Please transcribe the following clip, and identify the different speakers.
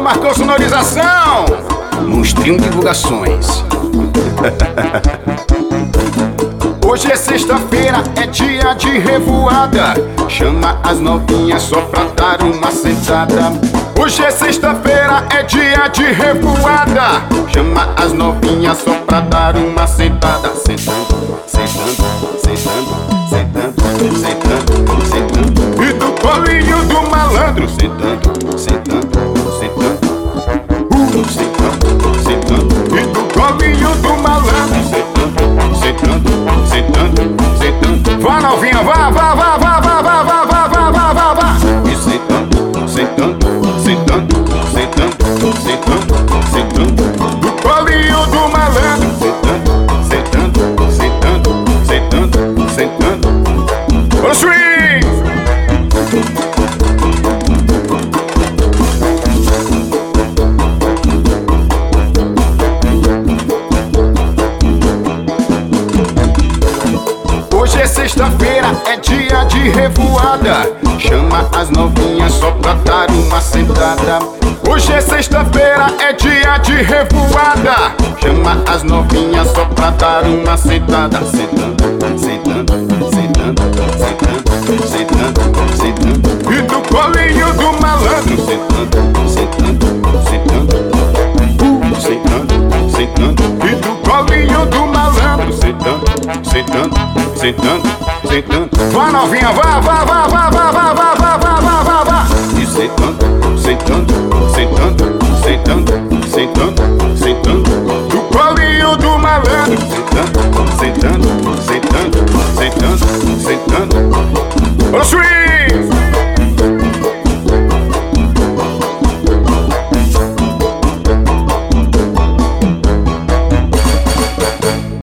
Speaker 1: marcou sonorização. Monstrinho Divulgações. Hoje é sexta-feira, é dia de revoada. Chama as novinhas só pra dar uma sentada. Hoje é sexta-feira, é dia de revoada. Chama as novinhas só pra dar uma sentada. Sentando, sentando, sentando, sentando, sentando, sentando. E do colinho do malandro. Sentando, sentando, sentando. Sentando, sentando. E do colinho do malandro. Sentando, sentando, sentando, sentando. Vá novinha, vá, vá, vá, vá, vá, vá, vá, vá, vá, vá, vá, vá. E sentando, sentando, sentando, sentando, sentando, sentando. Do colinho do malandro. Sentando, sentando, sentando, sentando, sentando. Ô swing! Hoje é sexta-feira, é dia de revoada. Chama as novinhas só pra dar uma sentada. Hoje é sexta-feira, é dia de revoada. Chama as novinhas só pra dar uma sentada. Sentando, sentando, sentando, sentando, sentando, sentando. E do colinho do malandro. Sentando, sentando, sentando, sentando, sentando. E do colinho do malandro. Sentando, sentando, sentando, sentando. Vá novinha, vá, vá, vá, vá, vá, vá, vá.